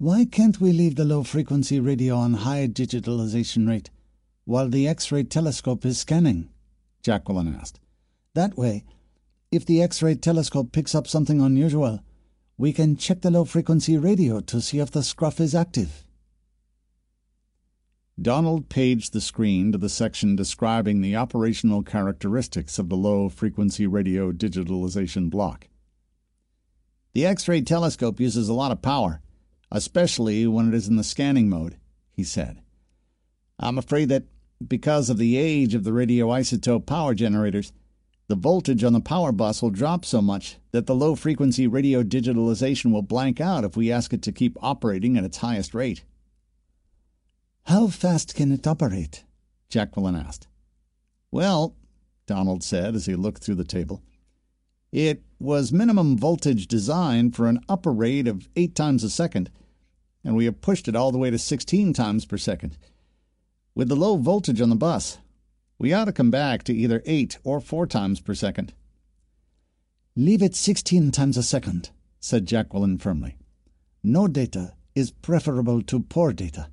Why can't we leave the low-frequency radio on high digitalization rate while the X-ray telescope is scanning?" Jacqueline asked. "That way, if the X-ray telescope picks up something unusual, we can check the low-frequency radio to see if the scruff is active." Donald paged the screen to the section describing the operational characteristics of the low-frequency radio digitalization block. "The X-ray telescope uses a lot of power, especially when it is in the scanning mode," he said. "I'm afraid that because of the age of the radioisotope power generators, the voltage on the power bus will drop so much that the low-frequency radio digitalization will blank out if we ask it to keep operating at its highest rate." "How fast can it operate?" Jacqueline asked. "Well," Donald said as he looked through the table, "it was minimum voltage designed for an upper rate of 8 times a second, and we have pushed it all the way to 16 times per second. With the low voltage on the bus, we ought to come back to either 8 or 4 times per second." "Leave it 16 times a second," said Jacqueline firmly. "No data is preferable to poor data."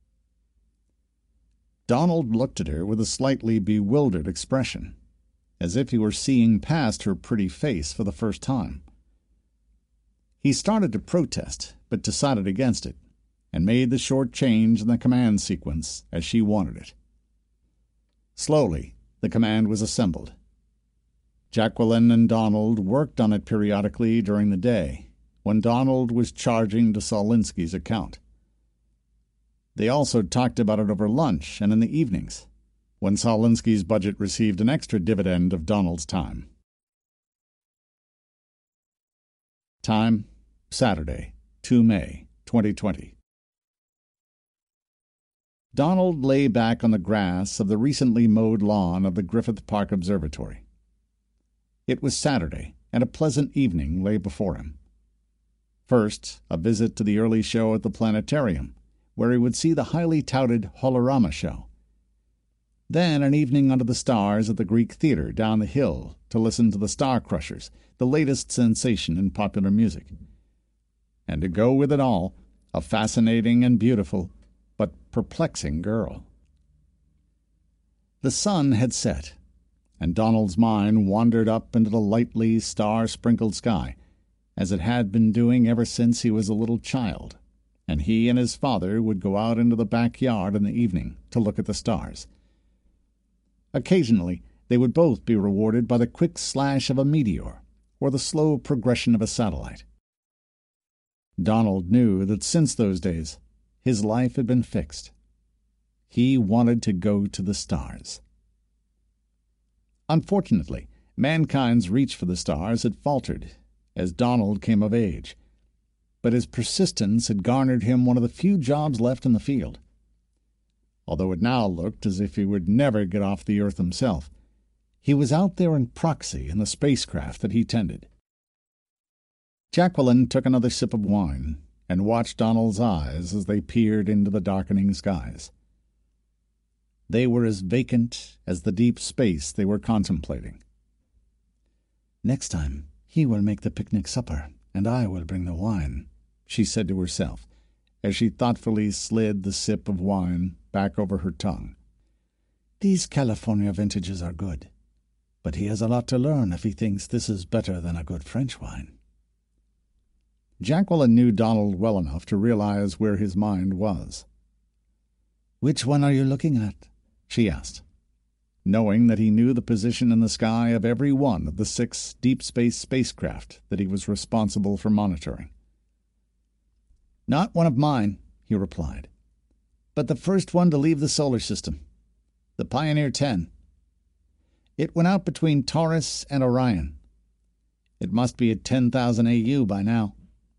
Donald looked at her with a slightly bewildered expression, as if he were seeing past her pretty face for the first time. He started to protest, but decided against it, and made the short change in the command sequence as she wanted it. Slowly, the command was assembled. Jacqueline and Donald worked on it periodically during the day, when Donald was charging to Solinsky's account. They also talked about it over lunch and in the evenings, when Solinsky's budget received an extra dividend of Donald's time. Time, Saturday, 2 May, 2020. Donald lay back on the grass of the recently mowed lawn of the Griffith Park Observatory. It was Saturday, and a pleasant evening lay before him. First, a visit to the early show at the planetarium, where he would see the highly touted Holorama show. Then an evening under the stars at the Greek Theatre down the hill to listen to the Star Crushers, the latest sensation in popular music. And to go with it all, a fascinating and beautiful, but perplexing girl. The sun had set, and Donald's mind wandered up into the lightly star-sprinkled sky, as it had been doing ever since he was a little child, and he and his father would go out into the backyard in the evening to look at the stars. Occasionally, they would both be rewarded by the quick slash of a meteor or the slow progression of a satellite. Donald knew that since those days, his life had been fixed. He wanted to go to the stars. Unfortunately, mankind's reach for the stars had faltered as Donald came of age, but his persistence had garnered him one of the few jobs left in the field. Although it now looked as if he would never get off the Earth himself, he was out there in proxy in the spacecraft that he tended. Jacqueline took another sip of wine and watched Donald's eyes as they peered into the darkening skies. They were as vacant as the deep space they were contemplating. "Next time, he will make the picnic supper, and I will bring the wine," she said to herself, as she thoughtfully slid the sip of wine back over her tongue. "These California vintages are good, but he has a lot to learn if he thinks this is better than a good French wine." Jacqueline knew Donald well enough to realize where his mind was. "Which one are you looking at?" she asked, knowing that he knew the position in the sky of every one of the 6 deep space spacecraft that he was responsible for monitoring. "Not one of mine," he replied, "but the first one to leave the solar system, the Pioneer 10. It went out between Taurus and Orion. It must be at 10,000 AU by now.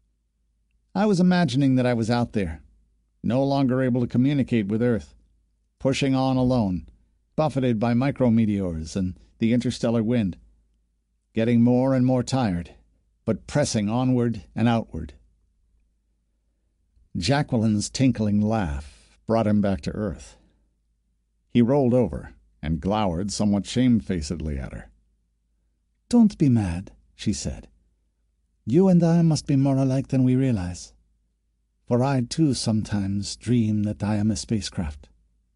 I was imagining that I was out there, no longer able to communicate with Earth, pushing on alone, buffeted by micrometeors and the interstellar wind, getting more and more tired, but pressing onward and outward." Jacqueline's tinkling laugh brought him back to earth. He rolled over and glowered somewhat shamefacedly at her. "Don't be mad," she said. "You and I must be more alike than we realize. for I too sometimes dream that I am a spacecraft."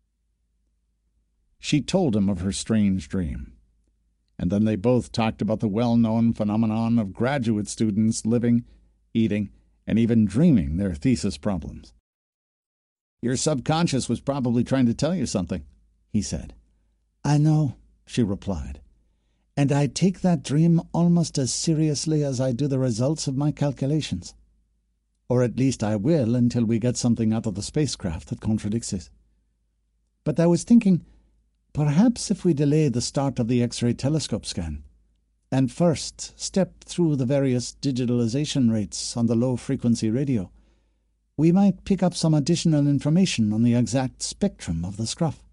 She told him of her strange dream, and then they both talked about the well-known phenomenon of graduate students living, eating, and even dreaming their thesis problems. "Your subconscious was probably trying to tell you something," he said. "I know," she replied, "and I take that dream almost as seriously as I do the results of my calculations. Or at least I will until we get something out of the spacecraft that contradicts it. But I was thinking, perhaps if we delay the start of the X-ray telescope scan, and first step through the various digitalization rates on the low-frequency radio, we might pick up some additional information on the exact spectrum of the scruff."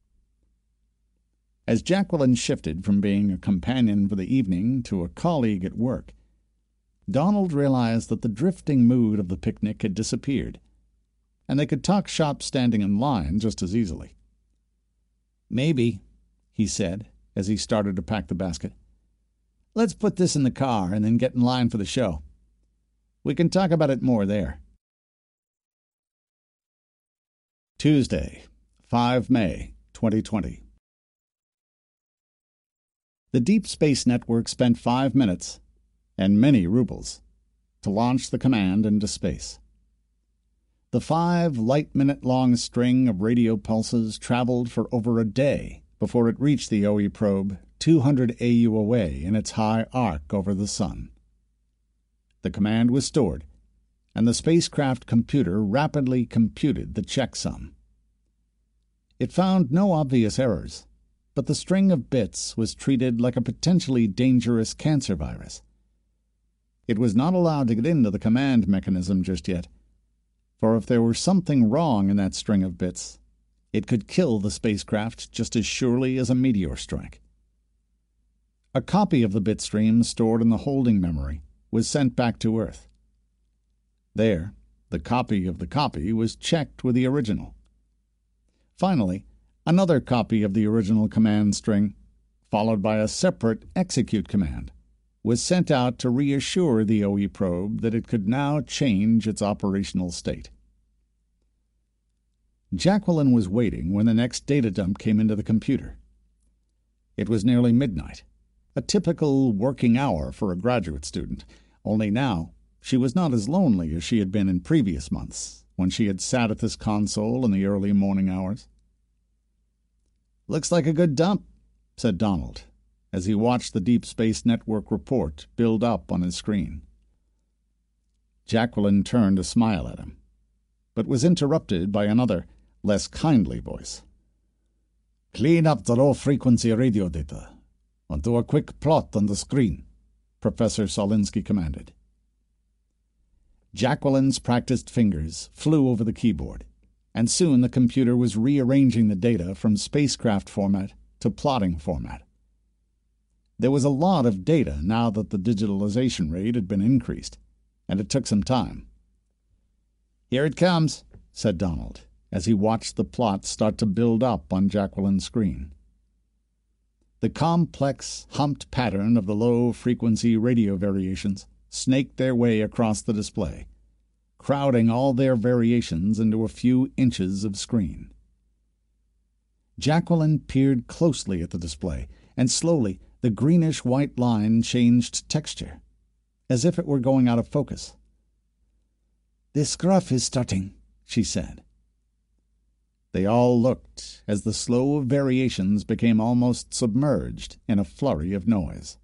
As Jacqueline shifted from being a companion for the evening to a colleague at work, Donald realized that the drifting mood of the picnic had disappeared, and they could talk shop standing in line just as easily. "Maybe," he said as he started to pack the basket. "Let's put this in the car and then get in line for the show. We can talk about it more there." Tuesday, 5 May, 2020. The Deep Space Network spent 5 minutes, and many rubles, to launch the command into space. The 5 light-minute-long string of radio pulses traveled for over a day before it reached the OE probe 200 AU away in its high arc over the Sun. The command was stored, and the spacecraft computer rapidly computed the checksum. It found no obvious errors, but the string of bits was treated like a potentially dangerous cancer virus. It was not allowed to get into the command mechanism just yet, for if there were something wrong in that string of bits, it could kill the spacecraft just as surely as a meteor strike. A copy of the bit stream stored in the holding memory was sent back to Earth. There, the copy of the copy was checked with the original. Finally, another copy of the original command string, followed by a separate execute command, was sent out to reassure the OE probe that it could now change its operational state. Jacqueline was waiting when the next data dump came into the computer. It was nearly midnight, a typical working hour for a graduate student, only now she was not as lonely as she had been in previous months, when she had sat at this console in the early morning hours. "Looks like a good dump," said Donald, as he watched the Deep Space Network report build up on his screen. Jacqueline turned to smile at him, but was interrupted by another, less kindly voice. "Clean up the low-frequency radio data, and do a quick plot on the screen," Professor Solinsky commanded. Jacqueline's practiced fingers flew over the keyboard, and soon the computer was rearranging the data from spacecraft format to plotting format. There was a lot of data now that the digitalization rate had been increased, and it took some time. "Here it comes," said Donald, as he watched the plot start to build up on Jacqueline's screen. The complex, humped pattern of the low-frequency radio variations snaked their way across the display, crowding all their variations into a few inches of screen. Jacqueline peered closely at the display, and slowly the greenish-white line changed texture, as if it were going out of focus. "The scruff is starting," she said. They all looked as the slow variations became almost submerged in a flurry of noise.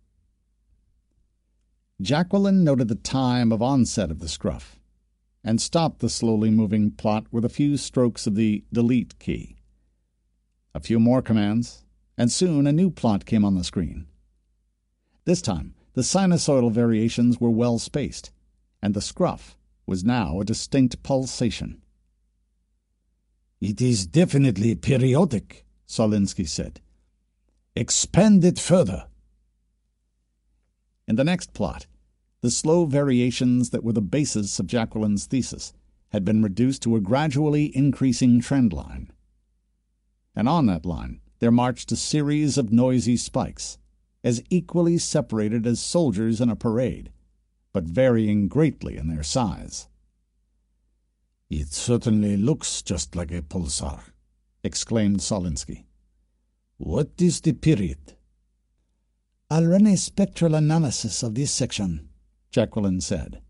Jacqueline noted the time of onset of the scruff, and stopped the slowly moving plot with a few strokes of the delete key. A few more commands, and soon a new plot came on the screen. This time, the sinusoidal variations were well spaced, and the scruff was now a distinct pulsation. "It is definitely periodic," Solinsky said. "Expand it further." In the next plot, the slow variations that were the basis of Jacqueline's thesis had been reduced to a gradually increasing trend line. And on that line there marched a series of noisy spikes, as equally separated as soldiers in a parade, but varying greatly in their size. "It certainly looks just like a pulsar," exclaimed Solinsky. "What is the period?" "I'll run a spectral analysis of this section," Jacqueline said.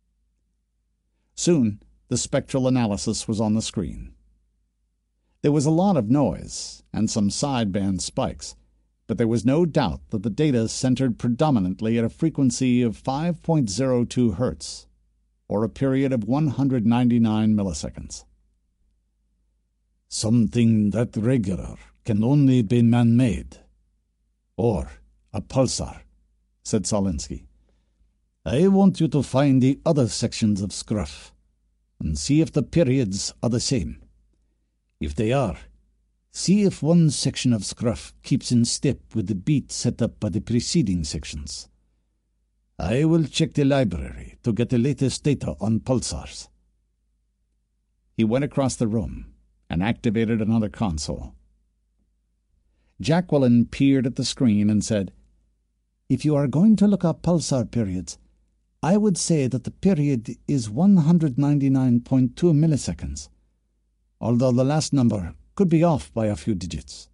Soon, the spectral analysis was on the screen. There was a lot of noise and some sideband spikes, but there was no doubt that the data centered predominantly at a frequency of 5.02 Hz, or a period of 199 milliseconds. "Something that regular can only be man-made, or a pulsar," said Solinsky. "I want you to find the other sections of Scruff and see if the periods are the same. If they are, see if one section of Scruff keeps in step with the beat set up by the preceding sections. I will check the library to get the latest data on pulsars." He went across the room and activated another console. Jacqueline peered at the screen and said, "If you are going to look up pulsar periods, I would say that the period is 199.2 milliseconds, although the last number could be off by a few digits."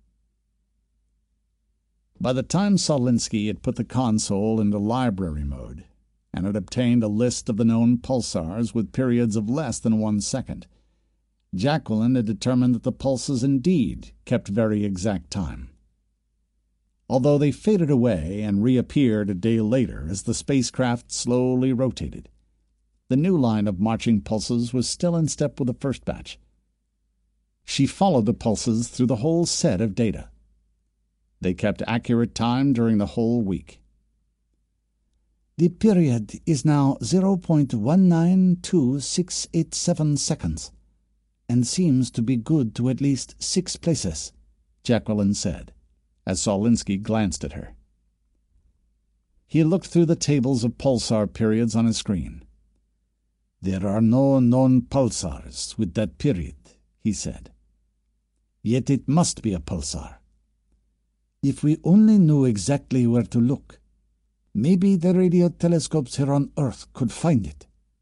By the time Solinsky had put the console into library mode and had obtained a list of the known pulsars with periods of less than 1 second, Jacqueline had determined that the pulses indeed kept very exact time. Although they faded away and reappeared a day later as the spacecraft slowly rotated, the new line of marching pulses was still in step with the first batch. She followed the pulses through the whole set of data. They kept accurate time during the whole week. "The period is now 0.192687 seconds, and seems to be good to at least 6 places," Jacqueline said, as Solinsky glanced at her. He looked through the tables of pulsar periods on his screen. "There are no known pulsars with that period," he said. "Yet it must be a pulsar. If we only knew exactly where to look, maybe the radio telescopes here on Earth could find it."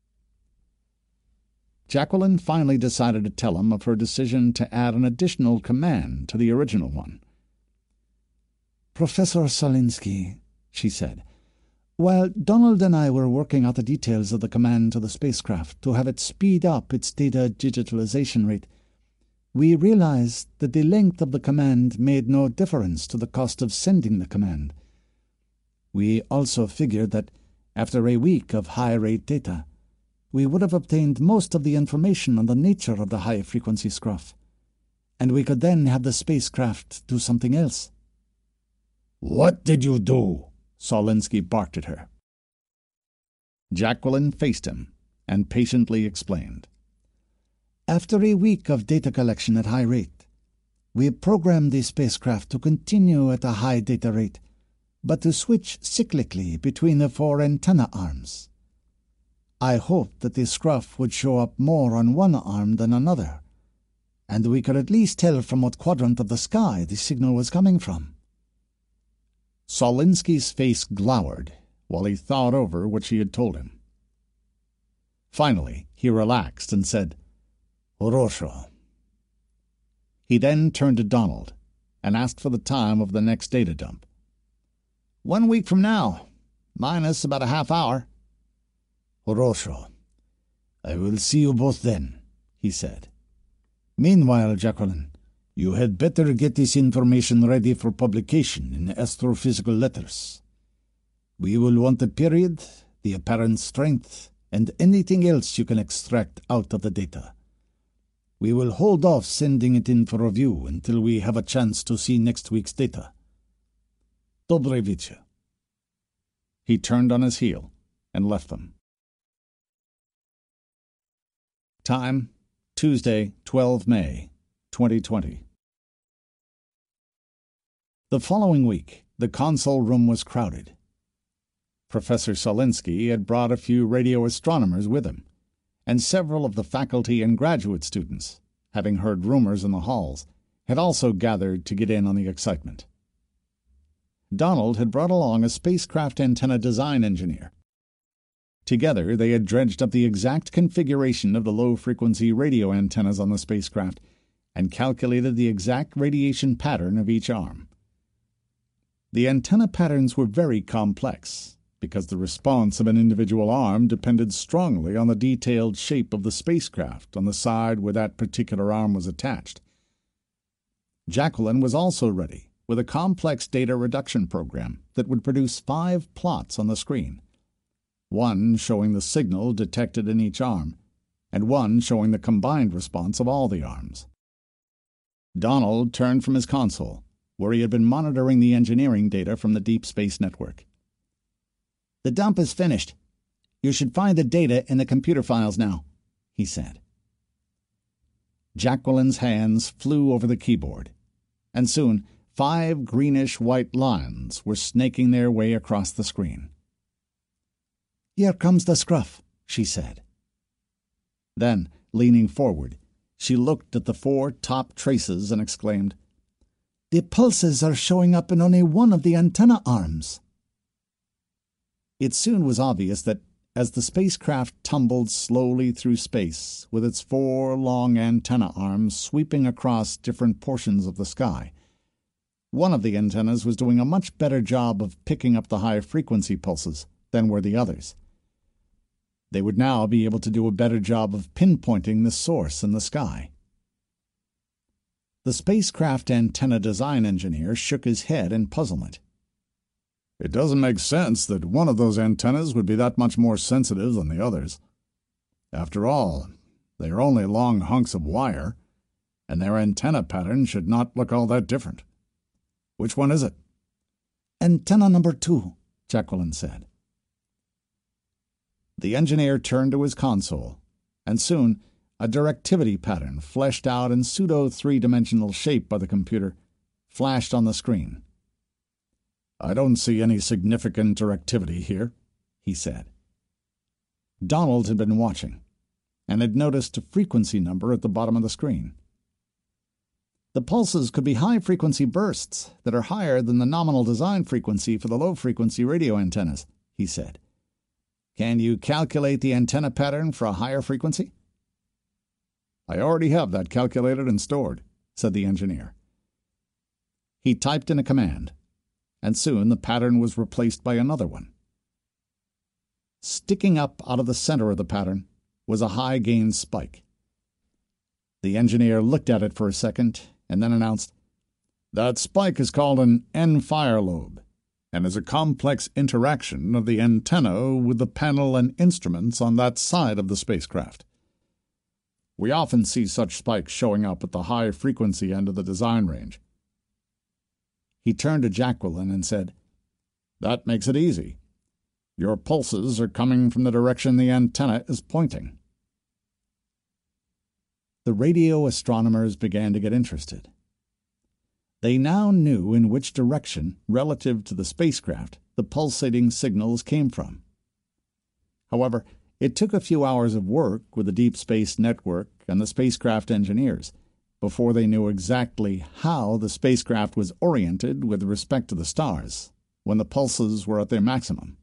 Jacqueline finally decided to tell him of her decision to add an additional command to the original one. "Professor Solinsky," she said, "while Donald and I were working out the details of the command to the spacecraft to have it speed up its data digitalization rate, we realized that the length of the command made no difference to the cost of sending the command. We also figured that, after a week of high-rate data, we would have obtained most of the information on the nature of the high-frequency Scruff, and we could then have the spacecraft do something else." "What did you do?" Solinsky barked at her. Jacqueline faced him and patiently explained. "After a week of data collection at high rate, we programmed the spacecraft to continue at a high data rate, but to switch cyclically between the 4 antenna arms. I hoped that the Scruff would show up more on one arm than another, and we could at least tell from what quadrant of the sky the signal was coming from." Solinsky's face glowered while he thought over what she had told him. Finally, he relaxed and said, "Horosho." He then turned to Donald and asked for the time of the next data dump. 1 week from now, minus about a half hour." "Horosho. I will see you both then," he said. "Meanwhile, Jacqueline, you had better get this information ready for publication in Astrophysical Letters. We will want the period, the apparent strength, and anything else you can extract out of the data. We will hold off sending it in for review until we have a chance to see next week's data. Dobre wieczór." He turned on his heel and left them. Time, Tuesday, 12 May, 2020. The following week, the console room was crowded. Professor Solinsky had brought a few radio astronomers with him, and several of the faculty and graduate students, having heard rumors in the halls, had also gathered to get in on the excitement. Donald had brought along a spacecraft antenna design engineer. Together, they had dredged up the exact configuration of the low-frequency radio antennas on the spacecraft and calculated the exact radiation pattern of each arm. The antenna patterns were very complex, because the response of an individual arm depended strongly on the detailed shape of the spacecraft on the side where that particular arm was attached. Jacqueline was also ready with a complex data reduction program that would produce 5 plots on the screen, one showing the signal detected in each arm, and one showing the combined response of all the arms. Donald turned from his console, where he had been monitoring the engineering data from the Deep Space Network. "The dump is finished. You should find the data in the computer files now," he said. Jacqueline's hands flew over the keyboard, and soon 5 greenish-white lines were snaking their way across the screen. "Here comes the scruff," she said. Then, leaning forward, she looked at the 4 top traces and exclaimed, "The pulses are showing up in only one of the antenna arms." It soon was obvious that, as the spacecraft tumbled slowly through space, with its 4 long antenna arms sweeping across different portions of the sky, one of the antennas was doing a much better job of picking up the high-frequency pulses than were the others. They would now be able to do a better job of pinpointing the source in the sky. The spacecraft antenna design engineer shook his head in puzzlement. "It doesn't make sense that one of those antennas would be that much more sensitive than the others. After all, they are only long hunks of wire, and their antenna pattern should not look all that different. Which one is it?" "Antenna number 2, Jacqueline said. The engineer turned to his console, and soon a directivity pattern fleshed out in pseudo-3-dimensional shape by the computer flashed on the screen. "I don't see any significant directivity here," he said. Donald had been watching, and had noticed a frequency number at the bottom of the screen. "The pulses could be high-frequency bursts that are higher than the nominal design frequency for the low-frequency radio antennas," he said. "Can you calculate the antenna pattern for a higher frequency?" "I already have that calculated and stored," said the engineer. He typed in a command, and soon the pattern was replaced by another one. Sticking up out of the center of the pattern was a high-gain spike. The engineer looked at it for a second and then announced, "That spike is called an end-fire lobe, and is a complex interaction of the antenna with the panel and instruments on that side of the spacecraft. We often see such spikes showing up at the high-frequency end of the design range." He turned to Jacqueline and said, "That makes it easy. Your pulses are coming from the direction the antenna is pointing." The radio astronomers began to get interested. They now knew in which direction, relative to the spacecraft, the pulsating signals came from. However, it took a few hours of work with the Deep Space Network and the spacecraft engineers before they knew exactly how the spacecraft was oriented with respect to the stars when the pulses were at their maximum.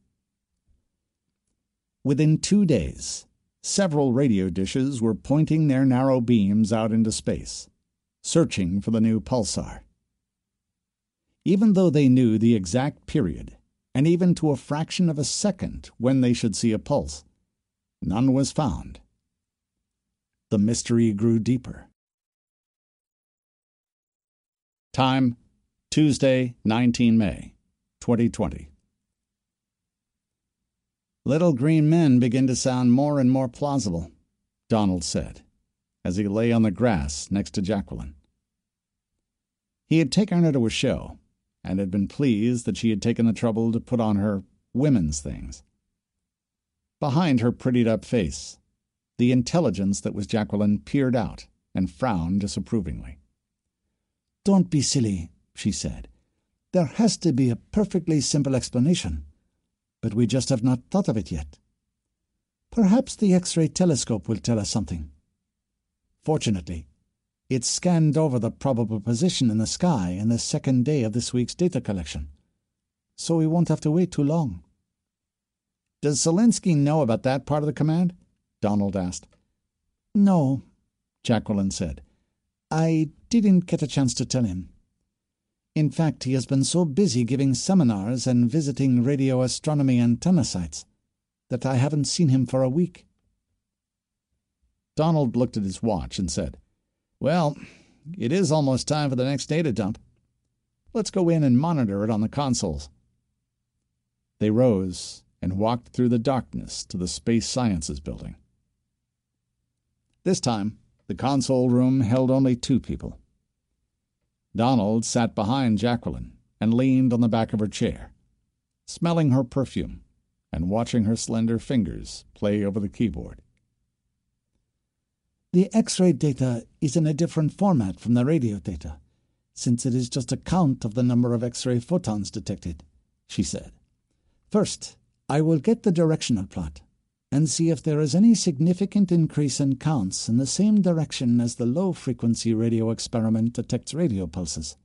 Within 2 days, several radio dishes were pointing their narrow beams out into space, searching for the new pulsar. Even though they knew the exact period, and even to a fraction of a second when they should see a pulse, none was found. The mystery grew deeper. Time, Tuesday, 19 May, 2020. "Little green men begin to sound more and more plausible," Donald said, as he lay on the grass next to Jacqueline. He had taken her to a show, and had been pleased that she had taken the trouble to put on her women's things. Behind her prettied-up face, the intelligence that was Jacqueline peered out and frowned disapprovingly. "Don't be silly," she said. "There has to be a perfectly simple explanation, but we just have not thought of it yet. Perhaps the X-ray telescope will tell us something. Fortunately, it scanned over the probable position in the sky in the second day of this week's data collection, so we won't have to wait too long." Does Selinsky know about that part of the command? Donald asked. No, Jacqueline said. I didn't get a chance to tell him. In fact, he has been so busy giving seminars and visiting radio astronomy antenna sites that I haven't seen him for a week. Donald looked at his watch and said, Well, it is almost time for the next data dump. Let's go in and monitor it on the consoles. They rose and walked through the darkness to the Space Sciences building. This time, the console room held only 2 people. Donald sat behind Jacqueline and leaned on the back of her chair, smelling her perfume and watching her slender fingers play over the keyboard. The X-ray data is in a different format from the radio data, since it is just a count of the number of X-ray photons detected, she said. First, I will get the directional plot and see if there is any significant increase in counts in the same direction as the low-frequency radio experiment detects radio pulses.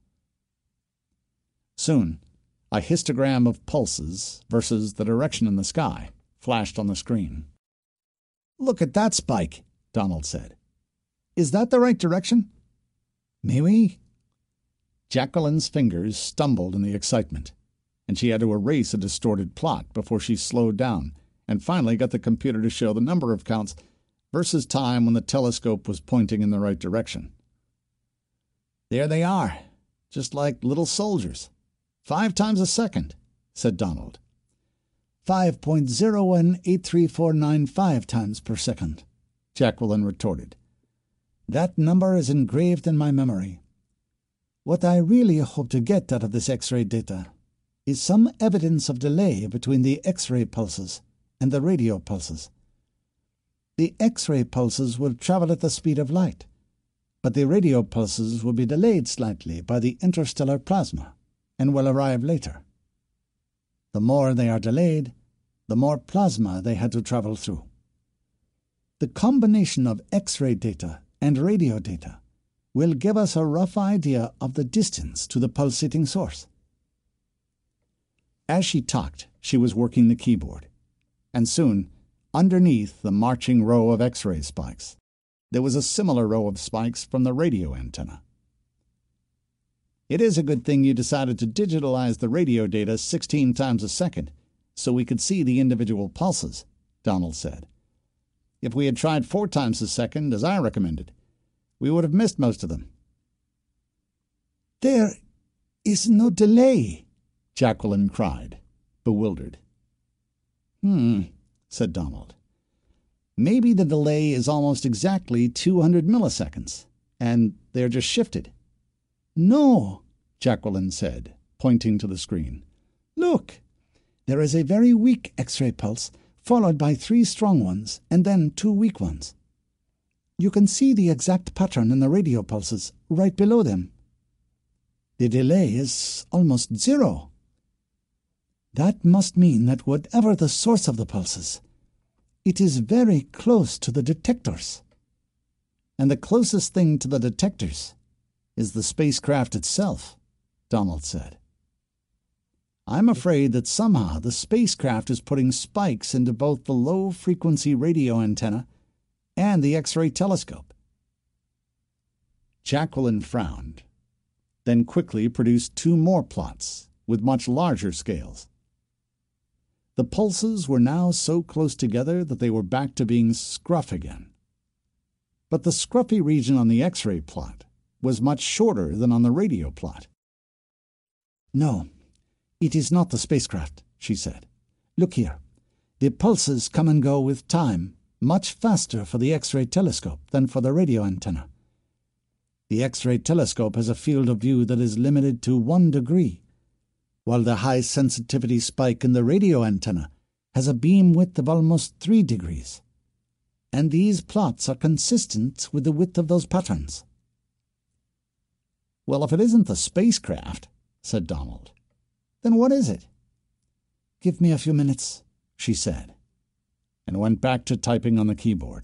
Soon, a histogram of pulses versus the direction in the sky flashed on the screen. Look at that spike, Donald said. Is that the right direction? Mais oui. Jacqueline's fingers stumbled in the excitement, and she had to erase a distorted plot before she slowed down and finally got the computer to show the number of counts versus time when the telescope was pointing in the right direction. There they are, just like little soldiers. 5 times a second, said Donald. 5.0183495 times per second, Jacqueline retorted. That number is engraved in my memory. What I really hope to get out of this X-ray data is some evidence of delay between the X-ray pulses and the radio pulses. The X-ray pulses will travel at the speed of light, but the radio pulses will be delayed slightly by the interstellar plasma and will arrive later. The more they are delayed, the more plasma they had to travel through. The combination of X-ray data and radio data will give us a rough idea of the distance to the pulsating source. As she talked, she was working the keyboard, and soon, underneath the marching row of X-ray spikes, there was a similar row of spikes from the radio antenna. It is a good thing you decided to digitalize the radio data 16 times a second so we could see the individual pulses, Donald said. If we had tried 4 times a second, as I recommended, we would have missed most of them. There is no delay, Jacqueline cried, bewildered. Said Donald. Maybe the delay is almost exactly 200 milliseconds, and they're just shifted. No, Jacqueline said, pointing to the screen. Look, there is a very weak X-ray pulse, followed by 3 strong ones, and then 2 weak ones. You can see the exact pattern in the radio pulses right below them. The delay is almost 0. That must mean that whatever the source of the pulses, it is very close to the detectors. And the closest thing to the detectors is the spacecraft itself, Donald said. I'm afraid that somehow the spacecraft is putting spikes into both the low-frequency radio antenna and the X-ray telescope. Jacqueline frowned, then quickly produced 2 more plots with much larger scales. The pulses were now so close together that they were back to being scruff again. But the scruffy region on the X-ray plot was much shorter than on the radio plot. No, it is not the spacecraft, she said. Look here. The pulses come and go with time much faster for the X-ray telescope than for the radio antenna. The X-ray telescope has a field of view that is limited to 1 degree, while the high-sensitivity spike in the radio antenna has a beam width of almost 3 degrees. And these plots are consistent with the width of those patterns. Well, if it isn't the spacecraft, said Donald, then what is it? Give me a few minutes, she said, and went back to typing on the keyboard.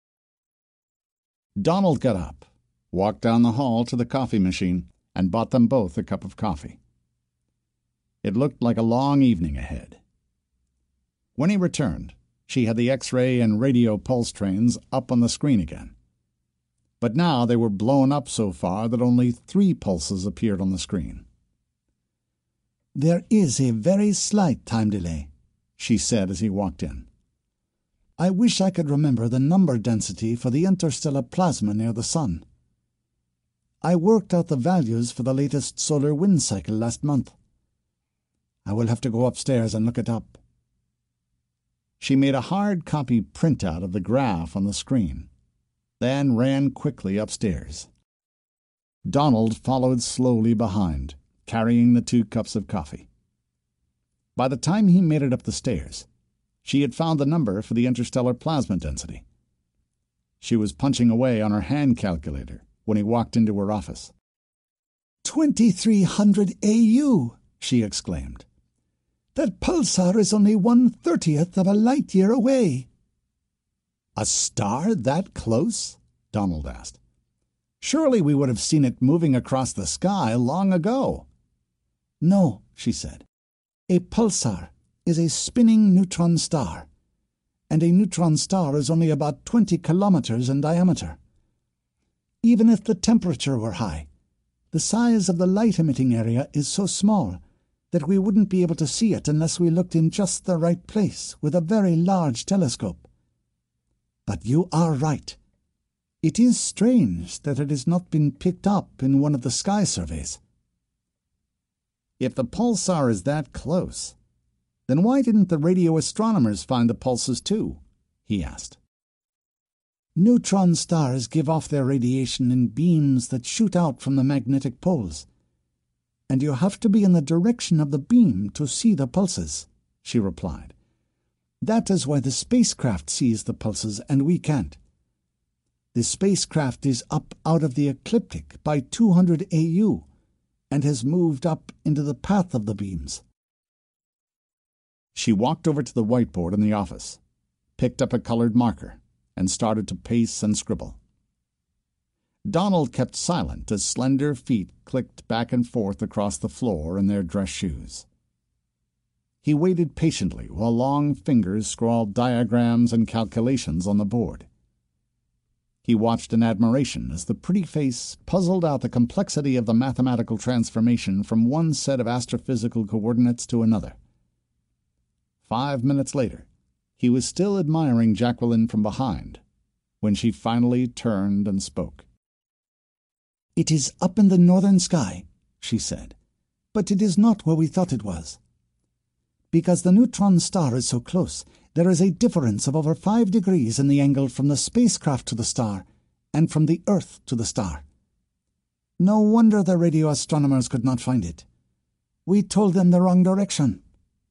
Donald got up, walked down the hall to the coffee machine, and bought them both a cup of coffee. It looked like a long evening ahead. When he returned, she had the X-ray and radio pulse trains up on the screen again. But now they were blown up so far that only 3 pulses appeared on the screen. "There is a very slight time delay," she said as he walked in. "I wish I could remember the number density for the interstellar plasma near the Sun. I worked out the values for the latest solar wind cycle last month. I will have to go upstairs and look it up." She made a hard copy printout of the graph on the screen, then ran quickly upstairs. Donald followed slowly behind, carrying the 2 cups of coffee. By the time he made it up the stairs, she had found the number for the interstellar plasma density. She was punching away on her hand calculator when he walked into her office. 2300 AU, she exclaimed. "That pulsar is only 1/30th of a light year away." "A star that close?" Donald asked. "Surely we would have seen it moving across the sky long ago." "No," she said. "A pulsar is a spinning neutron star, and a neutron star is only about 20 kilometers in diameter. Even if the temperature were high, the size of the light-emitting area is so small that we wouldn't be able to see it unless we looked in just the right place with a very large telescope. But you are right. It is strange that it has not been picked up in one of the sky surveys." "If the pulsar is that close, then why didn't the radio astronomers find the pulses too?" he asked. "Neutron stars give off their radiation in beams that shoot out from the magnetic poles, and you have to be in the direction of the beam to see the pulses," she replied. "That is why the spacecraft sees the pulses and we can't. The spacecraft is up out of the ecliptic by 200 AU and has moved up into the path of the beams." She walked over to the whiteboard in the office, picked up a colored marker, and started to pace and scribble. Donald kept silent as slender feet clicked back and forth across the floor in their dress shoes. He waited patiently while long fingers scrawled diagrams and calculations on the board. He watched in admiration as the pretty face puzzled out the complexity of the mathematical transformation from one set of astrophysical coordinates to another. 5 minutes later, he was still admiring Jacqueline from behind when she finally turned and spoke. "It is up in the northern sky," she said, "but it is not where we thought it was. Because the neutron star is so close, there is a difference of over 5 degrees in the angle from the spacecraft to the star and from the Earth to the star. No wonder the radio astronomers could not find it. We told them the wrong direction."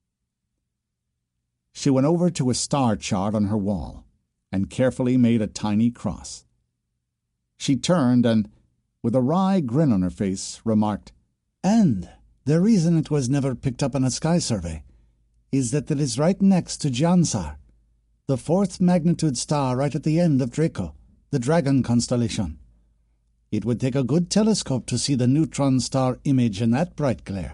She went over to a star chart on her wall and carefully made a tiny cross. She turned and, with a wry grin on her face, remarked, "And the reason it was never picked up in a sky survey is that it is right next to Jansar, the 4th magnitude star right at the end of Draco, the Dragon constellation. It would take a good telescope to see the neutron star image in that bright glare."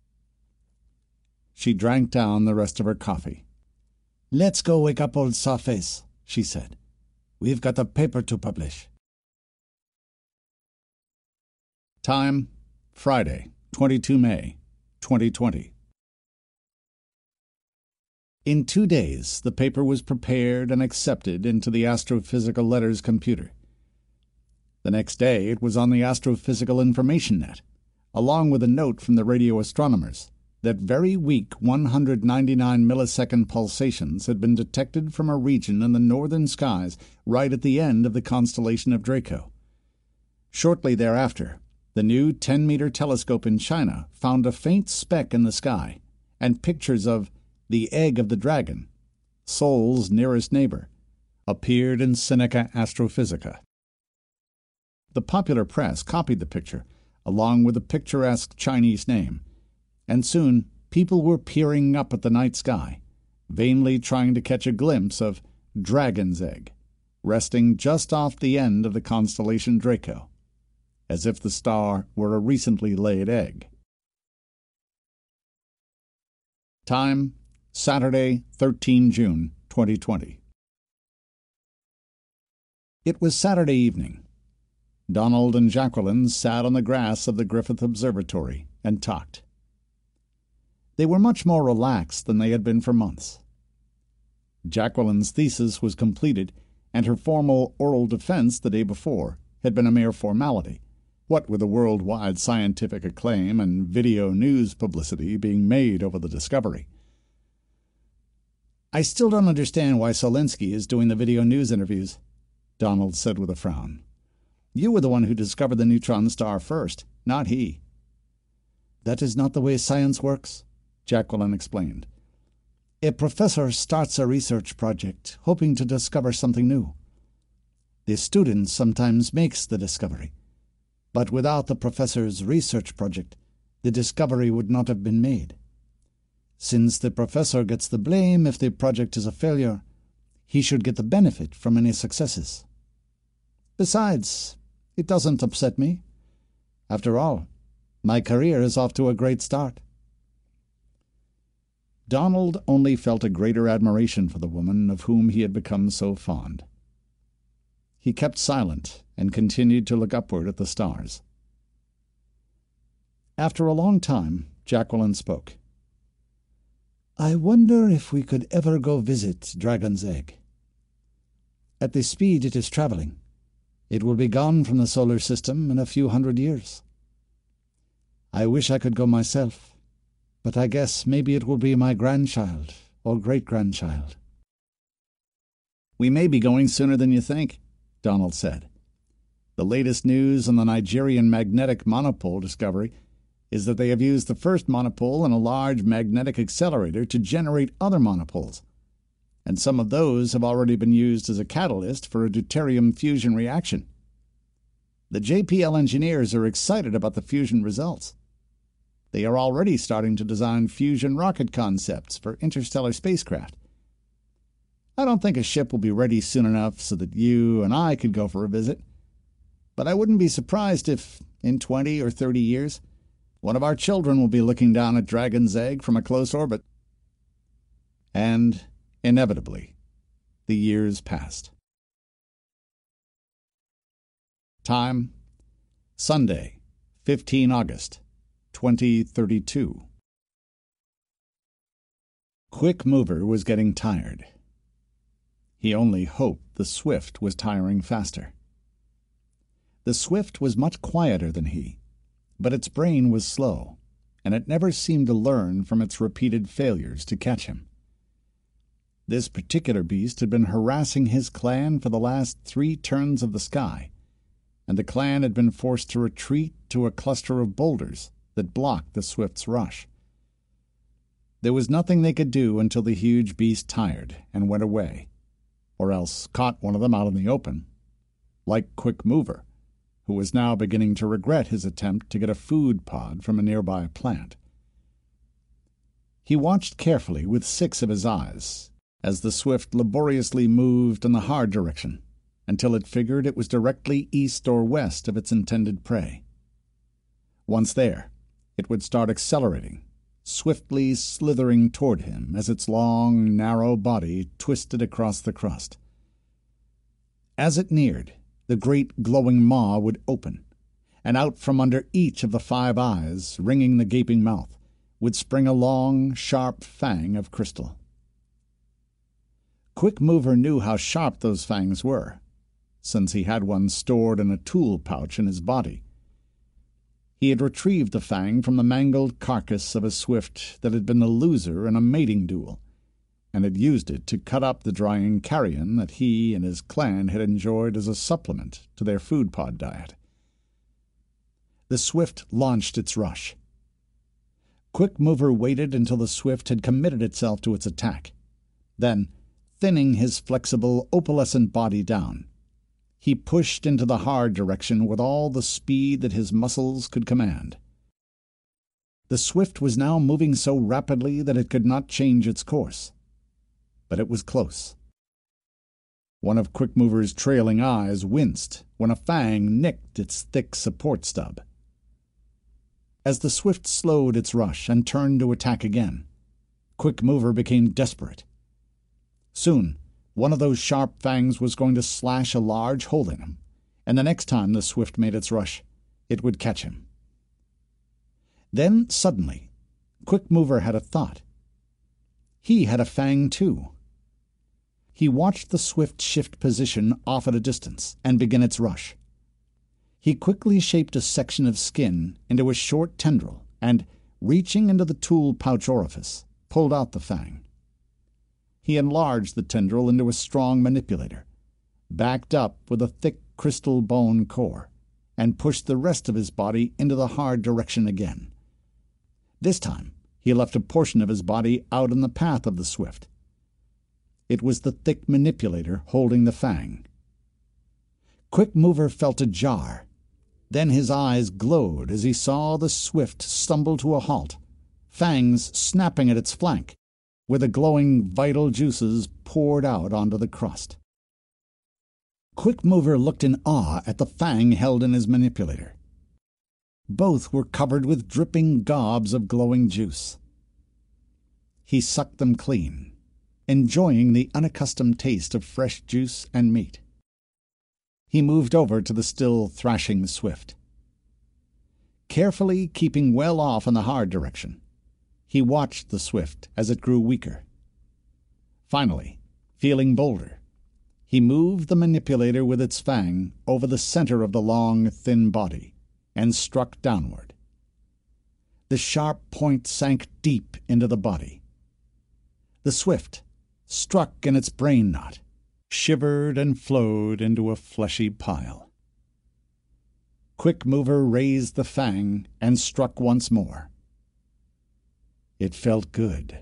She drank down the rest of her coffee. "Let's go wake up old Sawface," she said. "We've got a paper to publish." Time, Friday, 22 May, 2020. In 2 days, the paper was prepared and accepted into the Astrophysical Letters computer. The next day, it was on the Astrophysical Information Net, along with a note from the radio astronomers that very weak 199 millisecond pulsations had been detected from a region in the northern skies right at the end of the constellation of Draco. Shortly thereafter, the new 10-meter telescope in China found a faint speck in the sky and pictures of the egg of the dragon, Sol's nearest neighbor, appeared in Sinica Astrophysica. The popular press copied the picture, along with the picturesque Chinese name, and soon people were peering up at the night sky, vainly trying to catch a glimpse of Dragon's Egg, resting just off the end of the constellation Draco, as if the star were a recently laid egg. Time, Saturday, 13 June, 2020. It was Saturday evening. Donald and Jacqueline sat on the grass of the Griffith Observatory and talked. They were much more relaxed than they had been for months. Jacqueline's thesis was completed, and her formal oral defense the day before had been a mere formality, what with the worldwide scientific acclaim and video news publicity being made over the discovery. "I still don't understand why Solinsky is doing the video news interviews," Donald said with a frown. "You were the one who discovered the neutron star first, not he." "That is not the way science works," Jacqueline explained. "A professor starts a research project, hoping to discover something new. The student sometimes makes the discovery, but without the professor's research project, the discovery would not have been made. Since the professor gets the blame if the project is a failure, he should get the benefit from any successes. Besides, it doesn't upset me. After all, my career is off to a great start." Donald only felt a greater admiration for the woman of whom he had become so fond. He kept silent and continued to look upward at the stars. After a long time, Jacqueline spoke. "I wonder if we could ever go visit Dragon's Egg. At the speed it is traveling, it will be gone from the solar system in a few hundred years. I wish I could go myself, but I guess maybe it will be my grandchild or great-grandchild." "We may be going sooner than you think," Donald said. "The latest news on the Nigerian magnetic monopole discovery is that they have used the first monopole in a large magnetic accelerator to generate other monopoles, and some of those have already been used as a catalyst for a deuterium fusion reaction. The JPL engineers are excited about the fusion results. They are already starting to design fusion rocket concepts for interstellar spacecraft. I don't think a ship will be ready soon enough so that you and I could go for a visit, but I wouldn't be surprised if, in 20 or 30 years, one of our children will be looking down at Dragon's Egg from a close orbit." And, inevitably, the years passed. Time: Sunday, 15 August, 2032. Quick Mover was getting tired. He only hoped the Swift was tiring faster. The Swift was much quieter than he, but its brain was slow, and it never seemed to learn from its repeated failures to catch him. This particular beast had been harassing his clan for the last 3 turns of the sky, and the clan had been forced to retreat to a cluster of boulders that blocked the Swift's rush. There was nothing they could do until the huge beast tired and went away, or else caught one of them out in the open, like Quick Mover, who was now beginning to regret his attempt to get a food pod from a nearby plant. He watched carefully with 6 of his eyes as the Swift laboriously moved in the hard direction, until it figured it was directly east or west of its intended prey. Once there, it would start accelerating, swiftly slithering toward him as its long, narrow body twisted across the crust. As it neared, the great glowing maw would open, and out from under each of the 5 eyes, ringing the gaping mouth, would spring a long, sharp fang of crystal. Quick Mover knew how sharp those fangs were, since he had one stored in a tool pouch in his body. He had retrieved the fang from the mangled carcass of a Swift that had been the loser in a mating duel, and had used it to cut up the drying carrion that he and his clan had enjoyed as a supplement to their food pod diet. The Swift launched its rush. Quick Mover waited until the Swift had committed itself to its attack. Then, thinning his flexible, opalescent body down, he pushed into the hard direction with all the speed that his muscles could command. The Swift was now moving so rapidly that it could not change its course. But it was close. One of Quick Mover's trailing eyes winced when a fang nicked its thick support stub. As the Swift slowed its rush and turned to attack again, Quick Mover became desperate. Soon, one of those sharp fangs was going to slash a large hole in him, and the next time the Swift made its rush, it would catch him. Then, suddenly, Quick Mover had a thought. He had a fang, too. He watched the Swift shift position off at a distance and begin its rush. He quickly shaped a section of skin into a short tendril and, reaching into the tool pouch orifice, pulled out the fang. He enlarged the tendril into a strong manipulator, backed up with a thick crystal bone core, and pushed the rest of his body into the hard direction again. This time, he left a portion of his body out in the path of the Swift. It was the thick manipulator holding the fang. Quick Mover felt a jar. Then his eyes glowed as he saw the Swift stumble to a halt, fangs snapping at its flank, where the glowing vital juices poured out onto the crust. Quick Mover looked in awe at the fang held in his manipulator. Both were covered with dripping gobs of glowing juice. He sucked them clean, enjoying the unaccustomed taste of fresh juice and meat. He moved over to the still thrashing Swift. Carefully keeping well off in the hard direction, he watched the Swift as it grew weaker. Finally, feeling bolder, he moved the manipulator with its fang over the center of the long, thin body and struck downward. The sharp point sank deep into the body. The Swift, struck in its brain knot, shivered and flowed into a fleshy pile. Quick Mover raised the fang and struck once more. It felt good.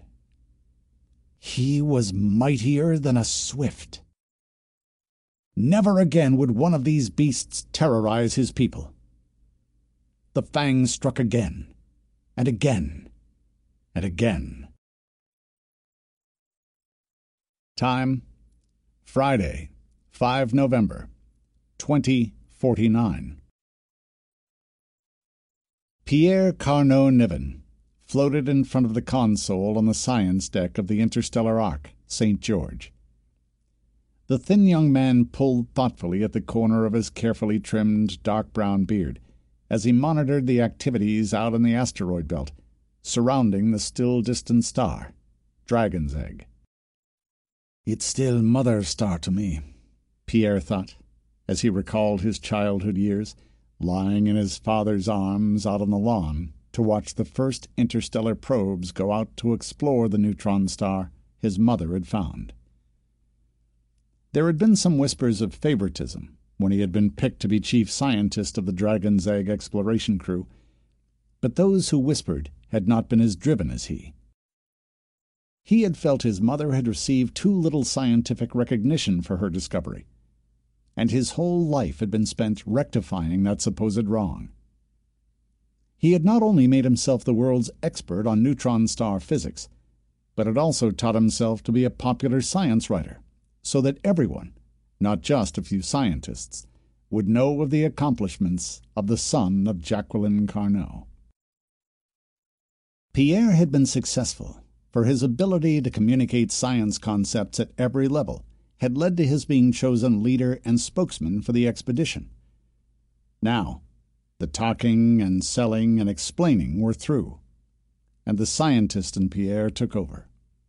He was mightier than a Swift. Never again would one of these beasts terrorize his people. The fang struck again, and again, and again. Time, Friday, 5 November, 2049. Pierre Carnot-Niven floated in front of the console on the science deck of the interstellar ark, St. George. The thin young man pulled thoughtfully at the corner of his carefully trimmed dark brown beard as he monitored the activities out in the asteroid belt, surrounding the still distant star, Dragon's Egg. "It's still Mother Star to me," Pierre thought, as he recalled his childhood years, lying in his father's arms out on the lawn to watch the first interstellar probes go out to explore the neutron star his mother had found. There had been some whispers of favoritism when he had been picked to be chief scientist of the Dragon's Egg exploration crew, but those who whispered had not been as driven as he. He had felt his mother had received too little scientific recognition for her discovery, and his whole life had been spent rectifying that supposed wrong. He had not only made himself the world's expert on neutron star physics, but had also taught himself to be a popular science writer, so that everyone, not just a few scientists, would know of the accomplishments of the son of Jacqueline Carnot. Pierre had been successful, for his ability to communicate science concepts at every level had led to his being chosen leader and spokesman for the expedition. Now, the talking and selling and explaining were through, and the scientist in Pierre took over.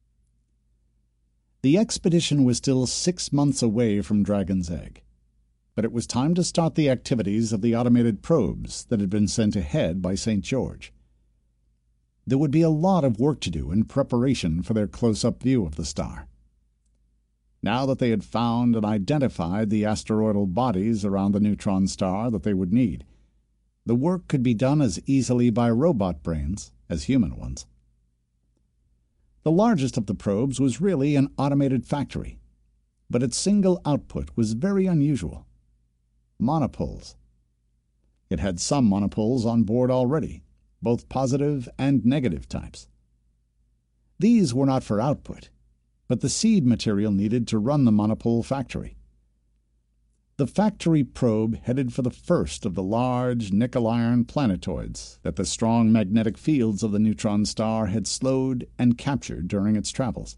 The expedition was still 6 months away from Dragon's Egg, but it was time to start the activities of the automated probes that had been sent ahead by St. George. There would be a lot of work to do in preparation for their close-up view of the star. Now that they had found and identified the asteroidal bodies around the neutron star that they would need, the work could be done as easily by robot brains as human ones. The largest of the probes was really an automated factory, but its single output was very unusual. Monopoles. It had some monopoles on board already, both positive and negative types. These were not for output, but the seed material needed to run the monopole factory. The factory probe headed for the first of the large nickel-iron planetoids that the strong magnetic fields of the neutron star had slowed and captured during its travels.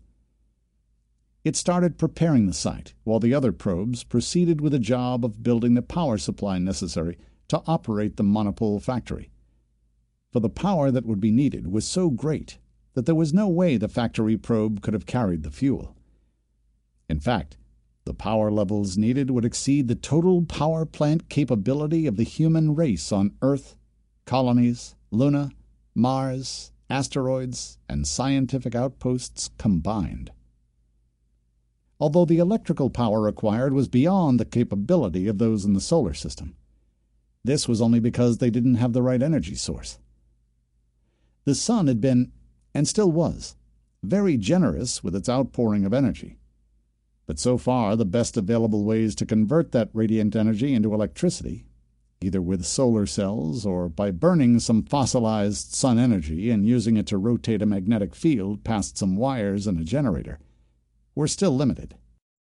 It started preparing the site, while the other probes proceeded with the job of building the power supply necessary to operate the monopole factory. For the power that would be needed was so great that there was no way the factory probe could have carried the fuel. In fact, the power levels needed would exceed the total power plant capability of the human race on Earth, colonies, Luna, Mars, asteroids, and scientific outposts combined. Although the electrical power required was beyond the capability of those in the solar system, this was only because they didn't have the right energy source. The sun had been, and still was, very generous with its outpouring of energy. But so far the best available ways to convert that radiant energy into electricity, either with solar cells or by burning some fossilized sun energy and using it to rotate a magnetic field past some wires and a generator, were still limited.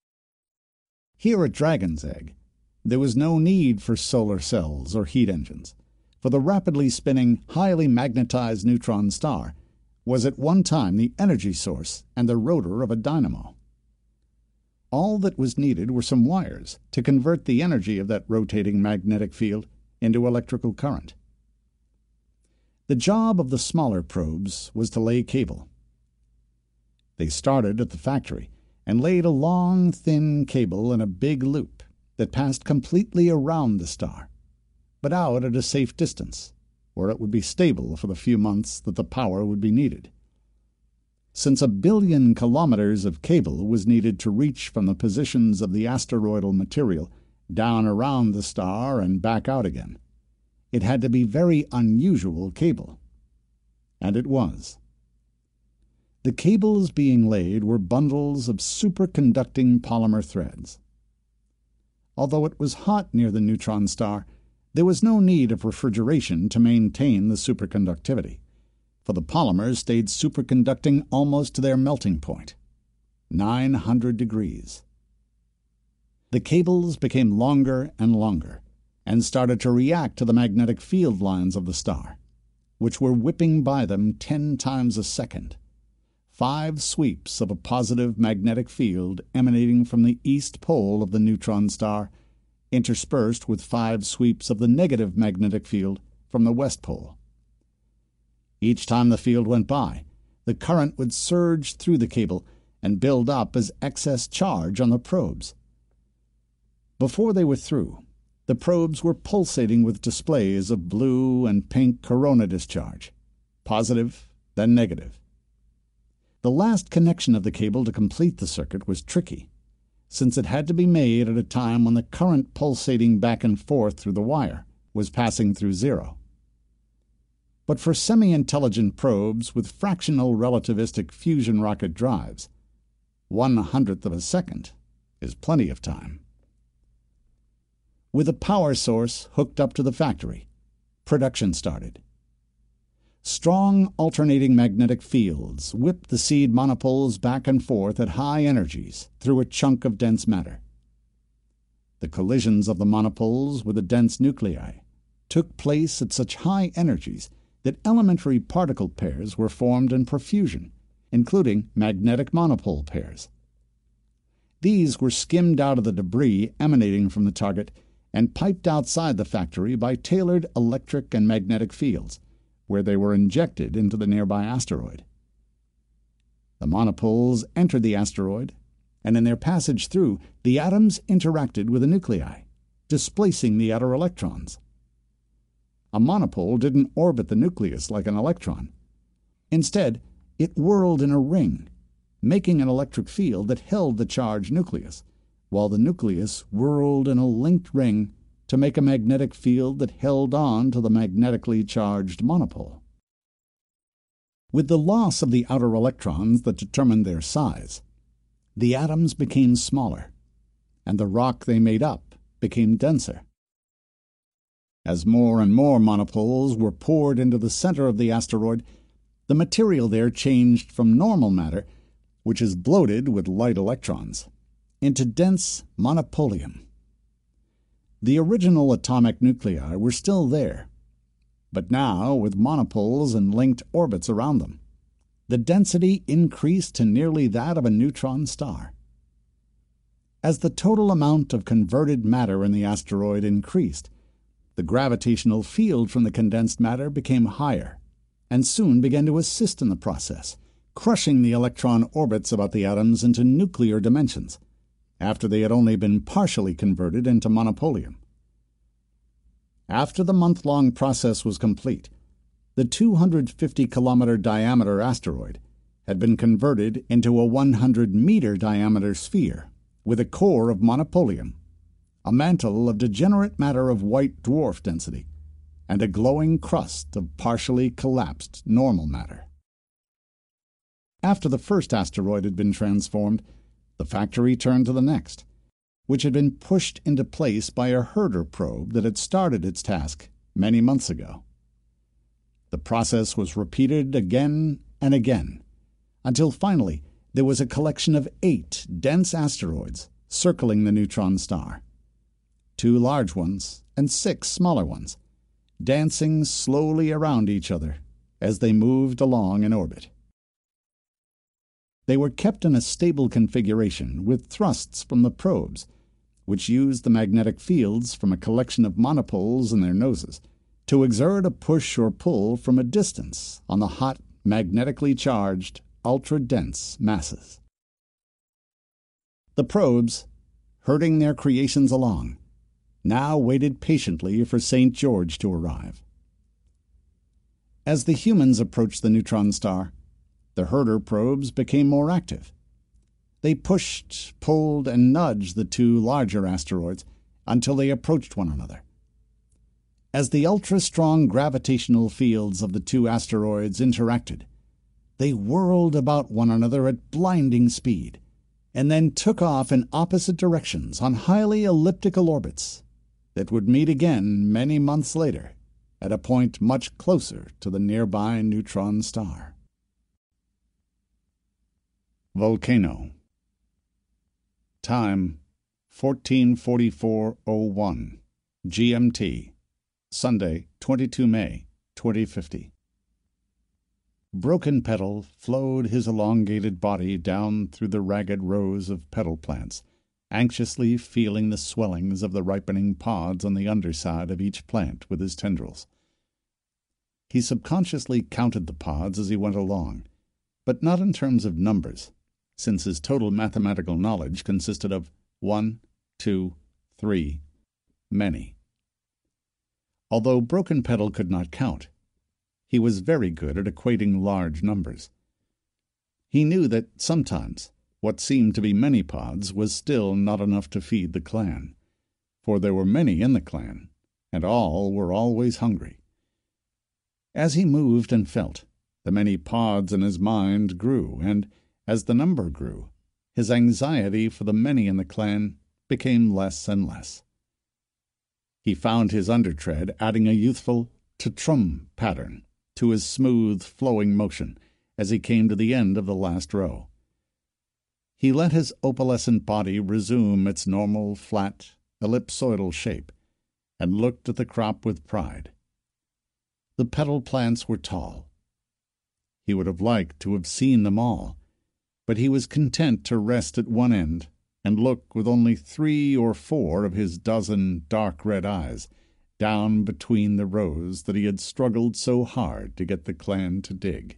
Here at Dragon's Egg, there was no need for solar cells or heat engines, for the rapidly spinning, highly magnetized neutron star was at one time the energy source and the rotor of a dynamo. All that was needed were some wires to convert the energy of that rotating magnetic field into electrical current. The job of the smaller probes was to lay cable. They started at the factory and laid a long, thin cable in a big loop that passed completely around the star, but out at a safe distance, where it would be stable for the few months that the power would be needed. Since 1 billion kilometers of cable was needed to reach from the positions of the asteroidal material down around the star and back out again, it had to be very unusual cable. And it was. The cables being laid were bundles of superconducting polymer threads. Although it was hot near the neutron star, there was no need of refrigeration to maintain the superconductivity, for the polymers stayed superconducting almost to their melting point, 900 degrees. The cables became longer and longer, and started to react to the magnetic field lines of the star, which were whipping by them 10 times a second, 5 sweeps of a positive magnetic field emanating from the east pole of the neutron star, interspersed with 5 sweeps of the negative magnetic field from the west pole. Each time the field went by, the current would surge through the cable and build up as excess charge on the probes. Before they were through, the probes were pulsating with displays of blue and pink corona discharge, positive, then negative. The last connection of the cable to complete the circuit was tricky, since it had to be made at a time when the current pulsating back and forth through the wire was passing through zero. But for semi-intelligent probes with fractional relativistic fusion rocket drives, 1/100th of a second is plenty of time. With a power source hooked up to the factory, production started. Strong alternating magnetic fields whipped the seed monopoles back and forth at high energies through a chunk of dense matter. The collisions of the monopoles with the dense nuclei took place at such high energies that elementary particle pairs were formed in profusion, including magnetic monopole pairs. These were skimmed out of the debris emanating from the target and piped outside the factory by tailored electric and magnetic fields, where they were injected into the nearby asteroid. The monopoles entered the asteroid, and in their passage through, the atoms interacted with the nuclei, displacing the outer electrons. A monopole didn't orbit the nucleus like an electron. Instead, it whirled in a ring, making an electric field that held the charged nucleus, while the nucleus whirled in a linked ring to make a magnetic field that held on to the magnetically charged monopole. With the loss of the outer electrons that determined their size, the atoms became smaller, and the rock they made up became denser. As more and more monopoles were poured into the center of the asteroid, the material there changed from normal matter, which is bloated with light electrons, into dense monopolium. The original atomic nuclei were still there, but now with monopoles and linked orbits around them. The density increased to nearly that of a neutron star. As the total amount of converted matter in the asteroid increased, the gravitational field from the condensed matter became higher, and soon began to assist in the process, crushing the electron orbits about the atoms into nuclear dimensions, after they had only been partially converted into monopolium. After the month-long process was complete, the 250-kilometer diameter asteroid had been converted into a 100-meter diameter sphere with a core of monopolium, a mantle of degenerate matter of white dwarf density, and a glowing crust of partially collapsed normal matter. After the first asteroid had been transformed, the factory turned to the next, which had been pushed into place by a Herder probe that had started its task many months ago. The process was repeated again and again, until finally there was a collection of 8 dense asteroids circling the neutron star, 2 large ones and 6 smaller ones, dancing slowly around each other as they moved along in orbit. They were kept in a stable configuration with thrusts from the probes, which used the magnetic fields from a collection of monopoles in their noses to exert a push or pull from a distance on the hot, magnetically charged, ultra-dense masses. The probes, herding their creations along, now waited patiently for St. George to arrive. As the humans approached the neutron star, the Herder probes became more active. They pushed, pulled, and nudged the 2 larger asteroids until they approached one another. As the ultra-strong gravitational fields of the 2 asteroids interacted, they whirled about one another at blinding speed, and then took off in opposite directions on highly elliptical orbits that would meet again many months later at a point much closer to the nearby neutron star. Volcano. Time 14:44:01 GMT, Sunday, 22 May, 2050. Broken Petal flowed his elongated body down through the ragged rows of petal plants, anxiously feeling the swellings of the ripening pods on the underside of each plant with his tendrils. He subconsciously counted the pods as he went along, but not in terms of numbers, since his total mathematical knowledge consisted of 1, 2, 3, many. Although Broken Petal could not count, he was very good at equating large numbers. He knew that sometimes what seemed to be many pods was still not enough to feed the clan, for there were many in the clan, and all were always hungry. As he moved and felt, the many pods in his mind grew, and as the number grew, his anxiety for the many in the clan became less and less. He found his undertread adding a youthful trum pattern to his smooth, flowing motion as he came to the end of the last row. He let his opalescent body resume its normal, flat, ellipsoidal shape, and looked at the crop with pride. The petal plants were tall. He would have liked to have seen them all, but he was content to rest at one end and look with only 3 or 4 of his dozen dark red eyes down between the rows that he had struggled so hard to get the clan to dig.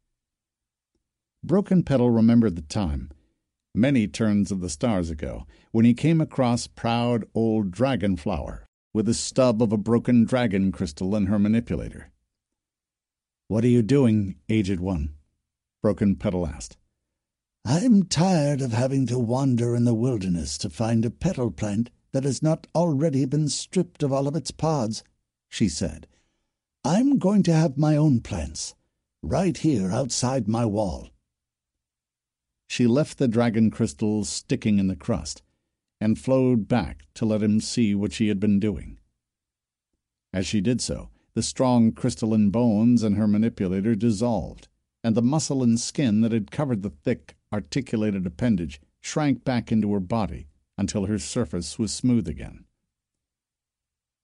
Broken Petal remembered the time, many turns of the stars ago, when he came across proud old Dragonflower with the stub of a broken dragon crystal in her manipulator. "What are you doing, Aged One?" Broken Petal asked. "I'm tired of having to wander in the wilderness to find a petal plant that has not already been stripped of all of its pods," she said. "I'm going to have my own plants, right here outside my wall." She left the dragon crystal sticking in the crust, and flowed back to let him see what she had been doing. As she did so, the strong crystalline bones in her manipulator dissolved, and the muscle and skin that had covered the thick, articulated appendage shrank back into her body until her surface was smooth again.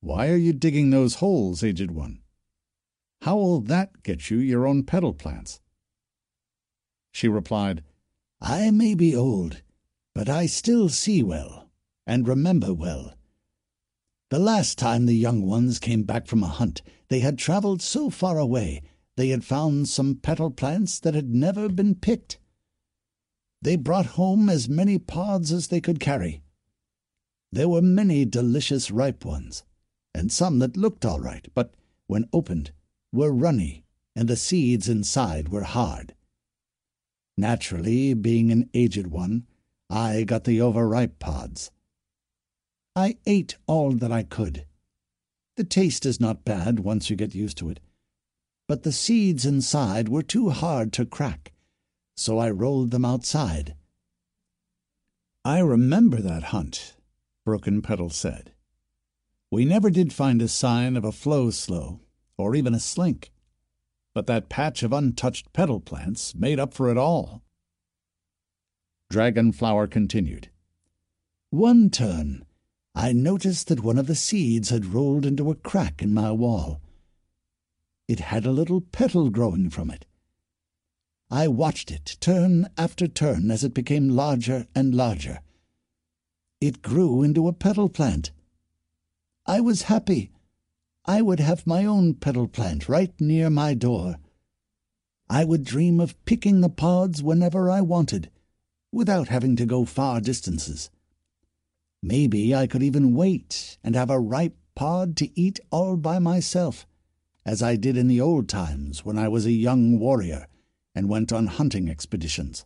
Why are you digging those holes, Aged One? How will that get you your own petal plants?" She replied, "I may be old, but I still see well and remember well. The last time the young ones came back from a hunt, they had traveled so far away they had found some petal plants that had never been picked. They brought home as many pods as they could carry. There were many delicious ripe ones, and some that looked all right, but when opened were runny, and the seeds inside were hard. Naturally, being an aged one, I got the overripe pods. I ate all that I could. The taste is not bad once you get used to it, but the seeds inside were too hard to crack, so I rolled them outside." "I remember that hunt," Broken Petal said. "We never did find a sign of a flow slow, or even a slink. But that patch of untouched petal plants made up for it all." Dragonflower continued. "One turn, I noticed that one of the seeds had rolled into a crack in my wall. It had a little petal growing from it. I watched it turn after turn as it became larger and larger. It grew into a petal plant. I was happy. I would have my own petal plant right near my door. I would dream of picking the pods whenever I wanted, without having to go far distances. Maybe I could even wait and have a ripe pod to eat all by myself, as I did in the old times when I was a young warrior and went on hunting expeditions."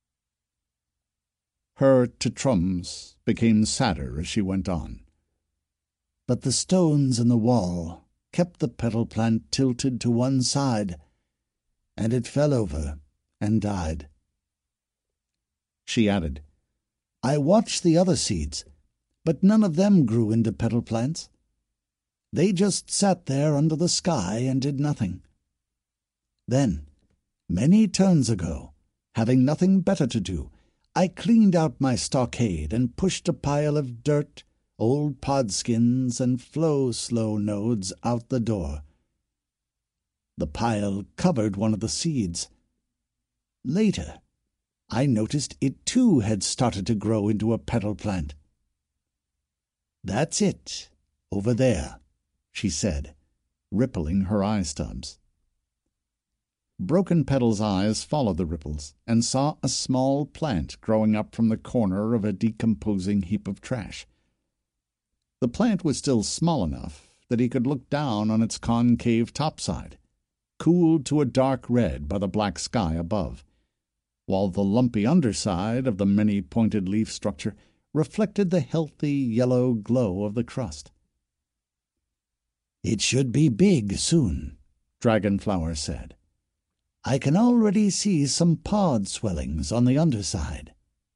Her titrums became sadder as she went on. "But the stones in the wall kept the petal plant tilted to one side, and it fell over and died." She added, "I watched the other seeds, but none of them grew into petal plants. They just sat there under the sky and did nothing. Then, many turns ago, having nothing better to do, I cleaned out my stockade and pushed a pile of dirt, old podskins, and flow-slow nodes out the door. The pile covered one of the seeds. Later, I noticed it too had started to grow into a petal plant. That's it, over there," she said, rippling her eye stubs. Broken Petal's eyes followed the ripples and saw a small plant growing up from the corner of a decomposing heap of trash. The plant was still small enough that he could look down on its concave topside, cooled to a dark red by the black sky above, while the lumpy underside of the many-pointed leaf structure reflected the healthy yellow glow of the crust. "It should be big soon," Dragonflower said. "I can already see some pod swellings on the underside."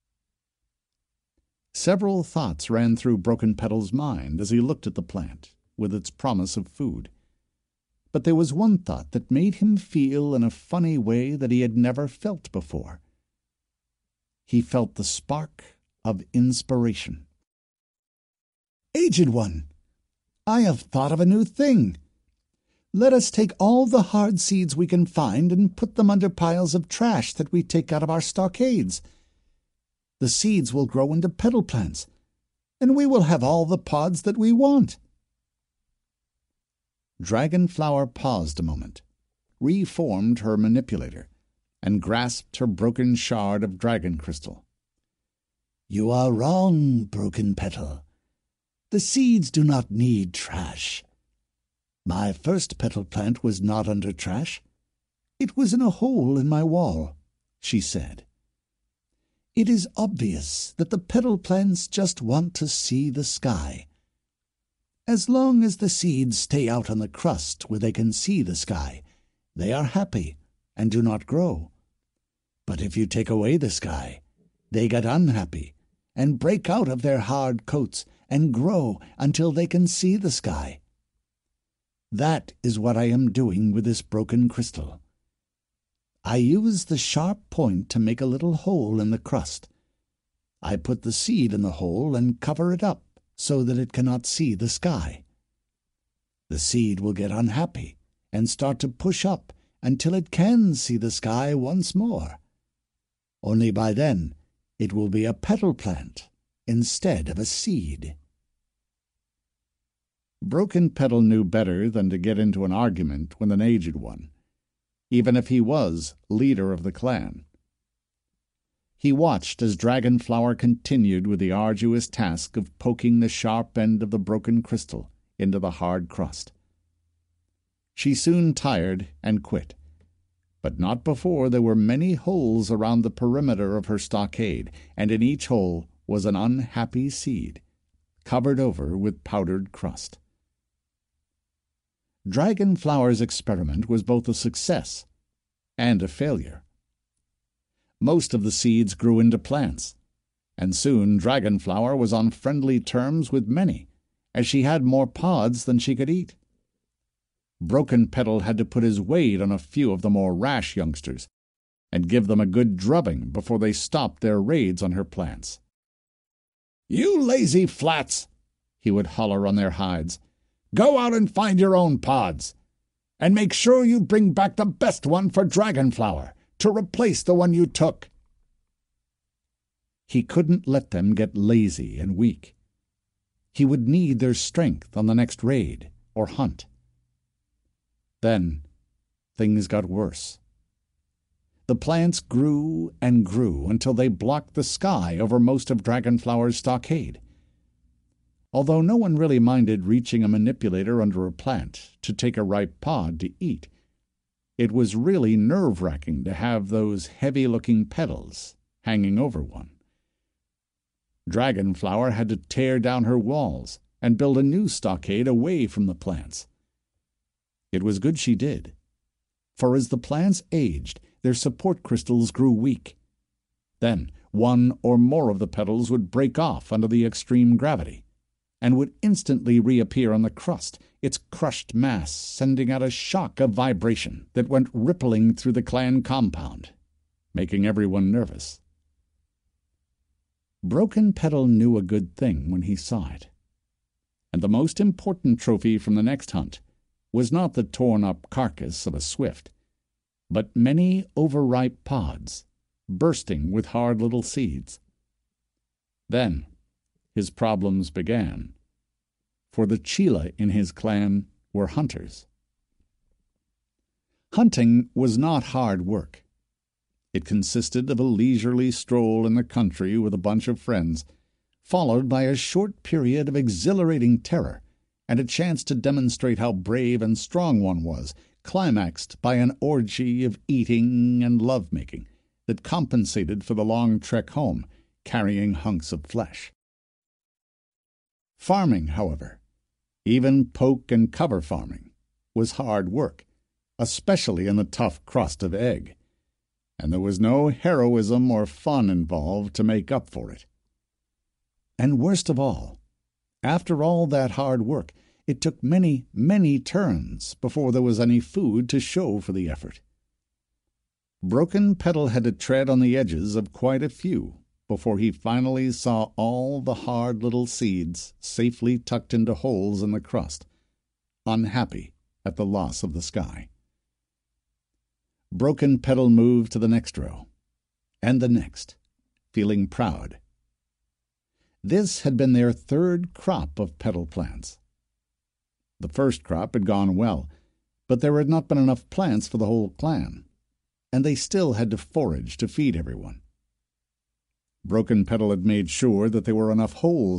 Several thoughts ran through Broken Petal's mind as he looked at the plant, with its promise of food. But there was one thought that made him feel in a funny way that he had never felt before. He felt the spark of inspiration. "Aged One, I have thought of a new thing. Let us take all the hard seeds we can find and put them under piles of trash that we take out of our stockades. The seeds will grow into petal plants, and we will have all the pods that we want." Dragonflower paused a moment, reformed her manipulator, and grasped her broken shard of dragon crystal. "You are wrong, Broken Petal. The seeds do not need trash. My first petal plant was not under trash. It was in a hole in my wall," she said. "It is obvious that the petal plants just want to see the sky. As long as the seeds stay out on the crust where they can see the sky, they are happy and do not grow. But if you take away the sky, they get unhappy and break out of their hard coats and grow until they can see the sky. That is what I am doing with this broken crystal. I use the sharp point to make a little hole in the crust. I put the seed in the hole and cover it up so that it cannot see the sky. The seed will get unhappy and start to push up until it can see the sky once more. Only by then it will be a petal plant instead of a seed." Broken Petal knew better than to get into an argument with an aged one, even if he was leader of the clan. He watched as Dragonflower continued with the arduous task of poking the sharp end of the broken crystal into the hard crust. She soon tired and quit, but not before there were many holes around the perimeter of her stockade, and in each hole was an unhappy seed, covered over with powdered crust. Dragonflower's experiment was both a success and a failure. Most of the seeds grew into plants, and soon Dragonflower was on friendly terms with many, as she had more pods than she could eat. Broken Petal had to put his weight on a few of the more rash youngsters, and give them a good drubbing before they stopped their raids on her plants. "You lazy flats!" he would holler on their hides. "Go out and find your own pods, and make sure you bring back the best one for Dragonflower to replace the one you took." He couldn't let them get lazy and weak. He would need their strength on the next raid or hunt. Then things got worse. The plants grew and grew until they blocked the sky over most of Dragonflower's stockade. Although no one really minded reaching a manipulator under a plant to take a ripe pod to eat, it was really nerve-wracking to have those heavy-looking petals hanging over one. Dragonflower had to tear down her walls and build a new stockade away from the plants. It was good she did, for as the plants aged, their support crystals grew weak. Then one or more of the petals would break off under the extreme gravity, and would instantly reappear on the crust, its crushed mass sending out a shock of vibration that went rippling through the clan compound, making everyone nervous. Broken Petal knew a good thing when he saw it, and the most important trophy from the next hunt was not the torn-up carcass of a swift, but many overripe pods, bursting with hard little seeds. Then his problems began, for the Chila in his clan were hunters. Hunting was not hard work. It consisted of a leisurely stroll in the country with a bunch of friends, followed by a short period of exhilarating terror, and a chance to demonstrate how brave and strong one was, climaxed by an orgy of eating and love-making that compensated for the long trek home, carrying hunks of flesh. Farming, however, even poke and cover farming, was hard work, especially in the tough crust of egg, and there was no heroism or fun involved to make up for it. And worst of all, after all that hard work, it took many, many turns before there was any food to show for the effort. Broken Petal had to tread on the edges of quite a few before he finally saw all the hard little seeds safely tucked into holes in the crust, unhappy at the loss of the sky. Broken Petal moved to the next row, and the next, feeling proud. This had been their third crop of petal plants. The first crop had gone well, but there had not been enough plants for the whole clan, and they still had to forage to feed everyone. Broken Petal had made sure that there were enough holes